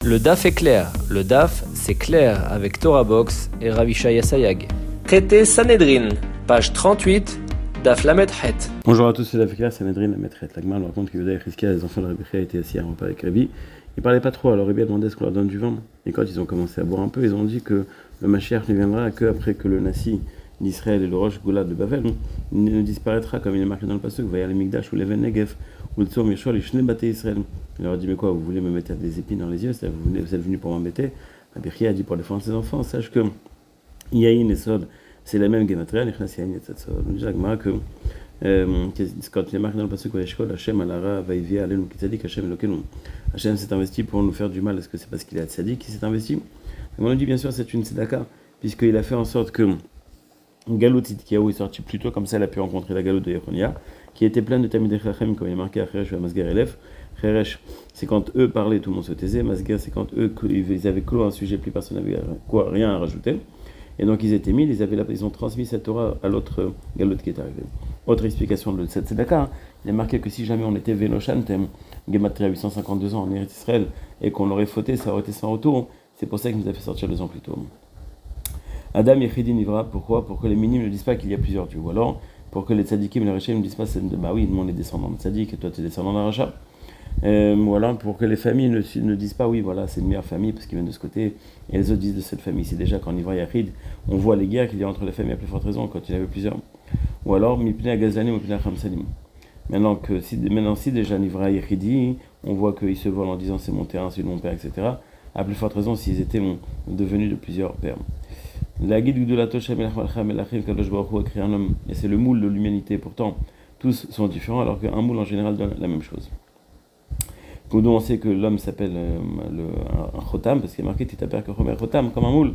Le DAF est clair. Le DAF, c'est clair avec Torah Box et Ravi Shaya Sayag. Traité Sanhedrin, page 38, DAF Lamed Het. Bonjour à tous, c'est DAF clair, Sanhedrin Lamed Het. La Gemara nous raconte que Yehuda et Chizkia, les enfants de Rabbi Chia, étaient assis à un repas avec Rabbi. Ils parlaient pas trop, alors Rabbi a demandé est-ce qu'on leur donne du vin. Et quand ils ont commencé à boire un peu, ils ont dit que le Mashiach ne viendra que après que le Nassi d'Israël et le Rosh Goula de Bavel ne disparaîtra, comme il est marqué dans le passage, Vayar le Migdash ou l'Even Negef ou le Tzom Yeshua, les Shnei Baté Israël. Il leur a dit mais quoi, vous voulez me mettre des épines dans les yeux, vous êtes venu pour m'embêter. Rabbi Chia a dit pour défendre ses enfants, sache que Yahin et Sod, c'est la même Gematria, Nechnas Yahin et Tzatzod. On dit Jacques que quand il est marqué dans le passage Vayeshkol, Hashem alara vaivia alenu kitzadik, Hashem elokenu. Hashem s'est investi pour nous faire du mal, est-ce que c'est parce qu'il est tzadik qui s'est investi? On a dit bien sûr c'est une tzedaka, puisqu'il a fait en sorte que Galout Tzidkiyahu est sorti plus tôt, comme ça elle a pu rencontrer la Galout de Yechonia, qui était pleine de Talmidei Chachem, comme il est marqué à Cheresh ou à Masger Elef. Cheresh, c'est quand eux parlaient, tout le monde se taisait. Masger, c'est quand eux, ils avaient clos un sujet, plus personne n'avait rien à rajouter. Et donc ils étaient mis, ils ont transmis cette Torah à l'autre Galout qui est arrivé. Autre explication de cette tzedaka, il est marqué que si jamais on était Vénoshantem, Gematria 852 ans en Eretz Israël, et qu'on l'aurait fauté, ça aurait été sans retour. C'est pour ça qu'il nous a fait sortir 2 ans plus tôt. Adam Yechidi Nivra, pourquoi? Pour que les minimes ne disent pas qu'il y a plusieurs dieux. Ou alors, pour que les tzadikim et les rachim ne disent pas, bah oui, nous on est descendants de tzadik et toi tu es descendant d'un rachat. Ou alors, pour que les familles ne disent pas, oui, voilà, c'est une meilleure famille parce qu'ils viennent de ce côté, et les autres disent de cette famille. C'est déjà qu'en Ivra Yachid, on voit les guerres qu'il y a entre les familles à plus forte raison quand il y avait plusieurs. Ou alors, Mipnei Agazanim ou Mipnei Khamsalim. Maintenant, si déjà en Ivra Yachidi, on voit qu'ils se volent en disant c'est mon terrain, c'est mon père, etc., à plus forte raison s'ils étaient devenus de plusieurs pères. La guide de la Tosha Melachim Kadosh Baruch Hu a créé un homme, et c'est le moule de l'humanité. Pourtant, tous sont différents, alors qu'un moule en général donne la même chose. D'où on sait que l'homme s'appelle un chotam, parce qu'il est marqué Titaper Kochomer Chotam, comme un moule.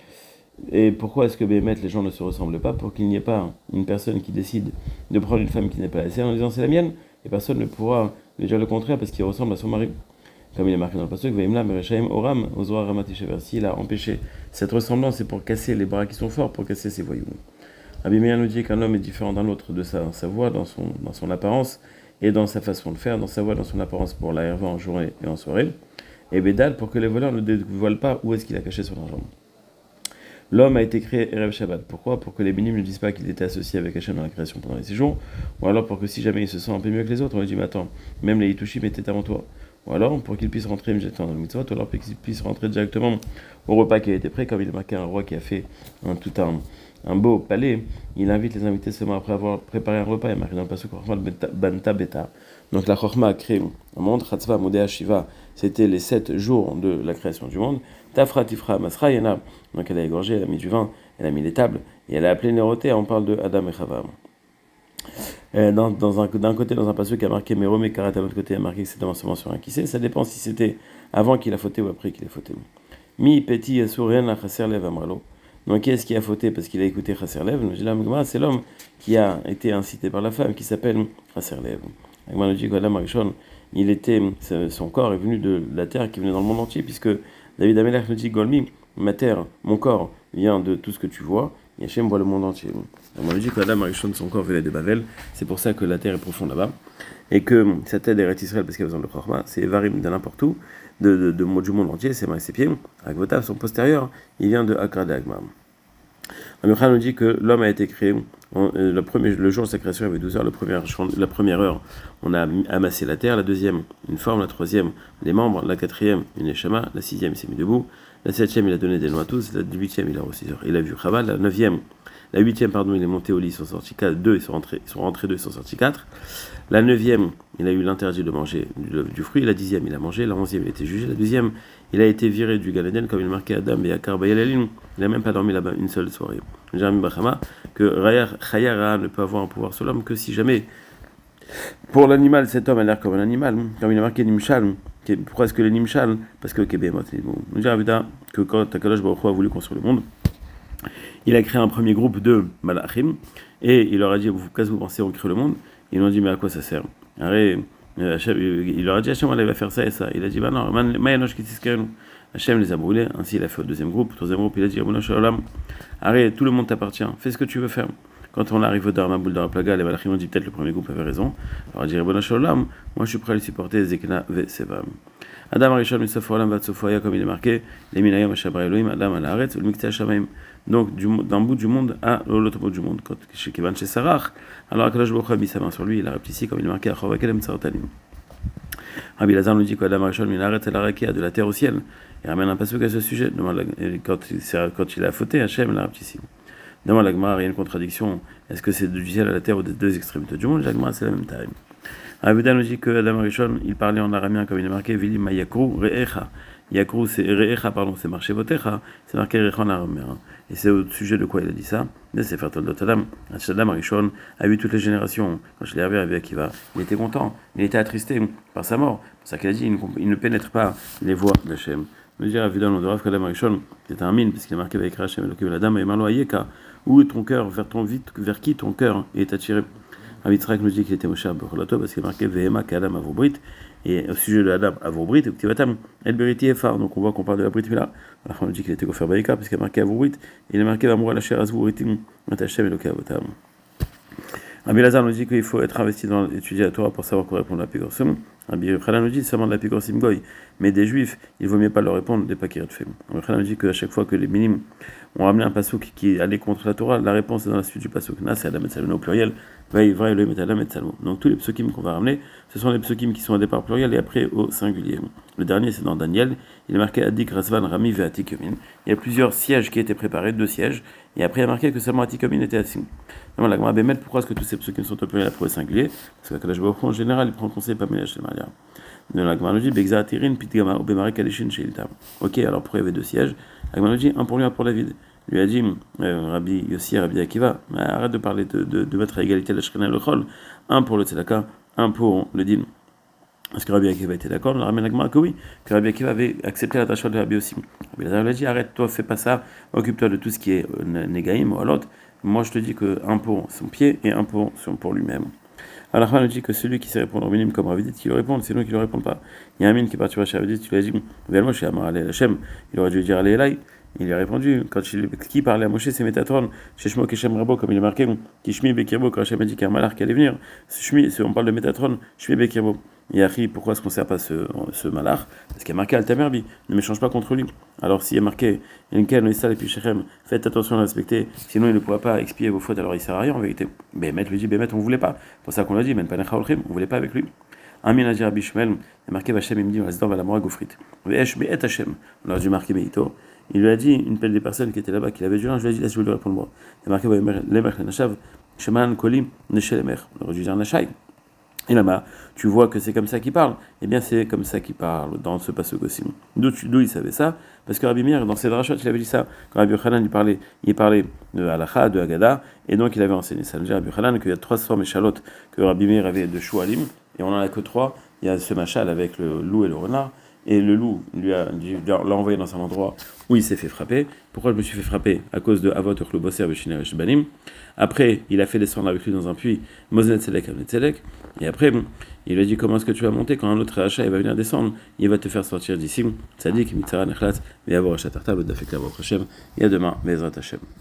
Et pourquoi est-ce que Béhémet, les gens ne se ressemblent pas? Pour qu'il n'y ait pas une personne qui décide de prendre une femme qui n'est pas la sienne en disant c'est la mienne, et personne ne pourra lui dire le contraire parce qu'il ressemble à son mari. Comme il est marqué dans le passage, s'il a empêché cette ressemblance, c'est pour casser les bras qui sont forts, pour casser ses voyous. Rabbi Meir nous dit qu'un homme est différent d'un autre de sa voix, dans son apparence, et dans sa façon de faire, dans sa voix, dans son apparence pour la herva en journée et en soirée. Et Bédal, pour que les voleurs ne dévoilent pas où est-ce qu'il a caché son argent. L'homme a été créé Erev Shabbat. Pourquoi? Pour que les bénimes ne disent pas qu'il était associé avec Hachem dans la création pendant les 6 jours, ou alors pour que si jamais il se sent un peu mieux que les autres, on lui dit mais attends, même les Hitushim étaient avant toi. Ou alors pour qu'il puisse rentrer immédiatement dans le mitzvot, ou alors pour qu'il puisse rentrer directement au repas qui a été prêt, comme il est marqué un roi qui a fait un beau palais, il invite les invités seulement après avoir préparé un repas, il est marqué dans le passage Banta Beta. Donc la Chochma a créé un monde, Chatzva Modea Shiva, c'était les 7 jours de la création du monde, Tafra Tifra Masra Yana, donc elle a égorgé, elle a mis du vin, elle a mis les tables, et elle a appelé Néroté, on parle de Adam et Chava. D'un côté, dans un passage qui a marqué Mérom et Karat, à l'autre côté, il a marqué que c'était seulement sur un kissé. Ça dépend si c'était avant qu'il a fauté ou après qu'il a fauté. Mi Petit Asurian la Chasser Lev Amralo. Donc, qui est-ce qui a fauté parce qu'il a écouté Chasser Lev? C'est l'homme qui a été incité par la femme qui s'appelle Chasser Lev. Agma nous dit qu'Adam Arishon, son corps est venu de la terre qui venait dans le monde entier, puisque David Amelech nous dit Golmi, ma terre, mon corps vient de tout ce que tu vois. Et Hachem voit le monde entier. On lui dit qu'Adam Arishon, son corps venait de Bavel, c'est pour ça que la terre est profonde là-bas, et que sa tête est Eretz Israël parce qu'il y a besoin de Chorma, c'est Evarim de n'importe où, du monde entier, ses mains et ses pieds. Agvotav, son postérieur, il vient de Akra de Agma. Amichan nous dit que l'homme a été créé, le jour de sa création, il y avait 12 heures, la première heure, on a amassé la terre, la deuxième, une forme, la troisième, les membres, la quatrième, une échama, la sixième, il s'est mis debout, la septième, il a donné des noix à tous, la huitième, il a vu Chaval, la neuvième, la huitième, il est monté au lit, ils sont sortis 4, 2, ils sont rentrés 2, ils sont sortis 4. La neuvième, il a eu l'interdit de manger du fruit. La 10e, il a mangé. La 11e, il a été jugé. La 12e, il a été viré du Gan Eden, comme il marquait Adam et Akar Bayalalin. Il n'a même pas dormi là-bas une seule soirée. Jérémie Bachama, que Chayara ne peut avoir un pouvoir sur l'homme que si jamais, pour l'animal, cet homme a l'air comme un animal, comme il a marqué Nimshal. Pourquoi est-ce que les Nimshal? Parce que Kébémot, on dirait que quand Akadosh Baruch Hu a voulu construire le monde, il a créé un premier groupe de Malachim, et il leur a dit, qu'est-ce que vous pensez, on crée le monde? Ils lui ont dit, mais à quoi ça sert? Il leur a dit, Hachem, il va faire ça et ça. Il a dit, bah non, Mayanosh Kitiskerenu. Hachem les a brûlés, ainsi il a fait au deuxième groupe, il a dit, arrête, tout le monde t'appartient, fais ce que tu veux faire. Quand on arrive au Dharma Boul dans la Plaga, les Malachim ont dit, peut-être le premier groupe avait raison. Alors il dit, moi je suis prêt à les supporter, Zekna Ve Seva. Adam Arishon Missof Olam Vatsofoya, comme il est marqué, les Minayom Shabra Elohim, Adam al Haaretz, ou le Mikta Shamaim. Donc, d'un bout du monde à l'autre bout du monde. Quand chez Kivan chez Sarach, alors Akadosh Baruch Hu a mis sa main sur lui, il a répliqué comme il est marqué à Chovakelem Tsartanim. Rabbi Lazar nous dit qu'Adam Arishon Minaret El Arakia, de la terre au ciel. Il ramène un passage à ce sujet. Quand il a fauté, Hachem l'a répliqué. Demande la Gemara, il y a une contradiction. Est-ce que c'est du ciel à la terre ou des deux extrémités du monde? La Gemara, c'est la même taille. Rabbi nous dit que Adam Arishon, il parlait en araméen comme il est marqué, Vilim Mayakru Re'echa. Yakru, c'est Re'echa, pardon, c'est marché Votecha, c'est marqué Re'echa en araméen. Et c'est au sujet de quoi il a dit ça? C'est Fertol Adam. Adam Arishon a vu toutes les générations. Quand je l'ai revu avec Akiva, il était content, il était attristé par sa mort. C'est pour ça qu'il a dit, il ne pénètre pas les voies d'Hachem. Je veux dire, évidemment, on devrait qu'Adam Arishon, c'est un mine, puisqu'il est marqué avec Hachem, et la dame est Marlo Ayeka. Où est ton cœur? Vers qui ton cœur est attiré? Rabbi Yitzhak nous dit qu'il était Moshe Becholato parce qu'il est marqué Vehema Kadam Avobrit, et au sujet de Adam Avobrit, et Ktivatam El Beriti Efar, donc on voit qu'on parle de la Brit Mila. Alors on nous dit qu'il était Gofer Baïka parce qu'il est marqué Avobrit, et il est marqué Vamour Alacher Azvuritim, Matachem et Lokavotam. Rabbi Lazar nous dit qu'il faut être investi dans l'étudier la Torah pour savoir quoi répondre à la Pigorsim. Rabbi Yochanan nous dit seulement de la Pigorsim Goy, mais des Juifs, il vaut mieux pas leur répondre des Pakirat Fem. Rabbi Yochanan nous dit qu'à chaque fois que les minimes ont amené un pasouk qui allait contre la Torah, la réponse est dans la suite du pasouk. Na, c'est Adam et Salmo au pluriel. Vaïvra Elohim et Adam et Salmo. Donc tous les psukim qu'on va ramener, ce sont les psukim qui sont au départ pluriel et après au singulier. Le dernier, c'est dans Daniel. Il est marqué Adik Rasvan Rami Ve'atik Yomin. Il y a plusieurs sièges qui étaient préparés, 2 sièges, et après il y a marqué que seulement Atik Yomin était assis. La Gemara Bémet, pourquoi est-ce que tous ces psukim sont au pluriel après au singulier? Parce que Akadosh Baruch Hu en général, il prend conseil pas ménage de Maria. La Gemara nous dit Begza Tirin Pitgama ou Bemare Kadeshin Sheilta. Ok, alors pourquoi il y avait 2 sièges? La Gemara nous dit un pour lui, un pour David. Lui a dit Rabbi Yossi, Rabbi Akiva, arrête de parler de mettre à égalité la Shekhinah et le Chol, un pour le Tzedaka, un pour le Din. Est-ce que Rabbi Akiva était d'accord? On ramène la Gemara que oui, que Rabbi Akiva avait accepté la tâche de Rabbi Yossi. Rabbi Lazar lui a dit arrête, toi, fais pas ça, occupe-toi de tout ce qui est Negaïm ou Alot. Moi, je te dis que un pour son pied et un pour lui-même. Alors, Rahman nous dit que celui qui sait répondre au minimum comme Rabbi dit, qu'il lui réponde, sinon qu'il ne répond pas. Il y a un mine qui est parti chez Rabbi dit, tu lui as dit, moi, je suis Amar Alei Hashem, il aurait dû dire Alei Elai. Il lui a répondu, qui parlait à Moshe, c'est Métatron, Sheshmo Keshem Rabo, comme il est marqué, Kishmi Bekirbo, quand Hashem a dit qu'il y a un malach qui allait venir. On parle de Métatron, Shmi Bekirbo. Yahi, pourquoi est-ce qu'on ne sert pas ce malach? Parce qu'il y a marqué Altamerbi, ne m'échange pas contre lui. Alors s'il y a marqué Enkel, Noïsal et puis Shechem, faites attention à le respecter, sinon il ne pourra pas expier vos fautes, alors il ne sert à rien en vérité. Bémet lui dit, Bémet, on ne voulait pas. C'est pour ça qu'on l'a dit, Men Panecha Olchim, on ne voulait pas avec lui. Amin a dit Rabbi Shmuel, il y a marqué Vachem, il me dit, Vazdor Valamora Gofrit. Vesh Be'et Hashem, on a dû marquer Meito. Il lui a dit, une pelle des personnes qui étaient là-bas, qui l'avaient du linge, je lui ai dit, laisse-le lui répondre moi. Il y a marqué Lemer Lenashav, Sheman Kolim, Neshe Lemer. On aurait dû dire Nashai. Et là-bas, tu vois que c'est comme ça qu'il parle. Eh bien, c'est comme ça qu'il parle dans ce passage aussi. D'où il savait ça? Parce que Rabbi Meir, dans ses drachot, il avait dit ça. Quand Rabbi Yochanan, il parlait de Halacha, de Haggadah, et donc il avait enseigné ça. Rabbi Yochanan, qu'il y a 300 méchalotes que Rabbi Meir avait de Choualim, et on n'en a que 3. Il y a ce machal avec le loup et le renard. Et le loup l'a envoyé dans un endroit où il s'est fait frapper. Pourquoi je me suis fait frapper? À cause de Avot Urkloboser Veshiner Shbanim. Après, il a fait descendre avec lui dans un puits Mosnet Tzedek Amnet Tzedek. Et après, il lui a dit comment est-ce que tu vas monter quand un autre rachat il va venir descendre, il va te faire sortir d'ici. Tzadik, Mitzara Nechlat, Ve'avor Hashatarta, le Dafek Lavot Hashem. Et à demain, Bezrat Hashem.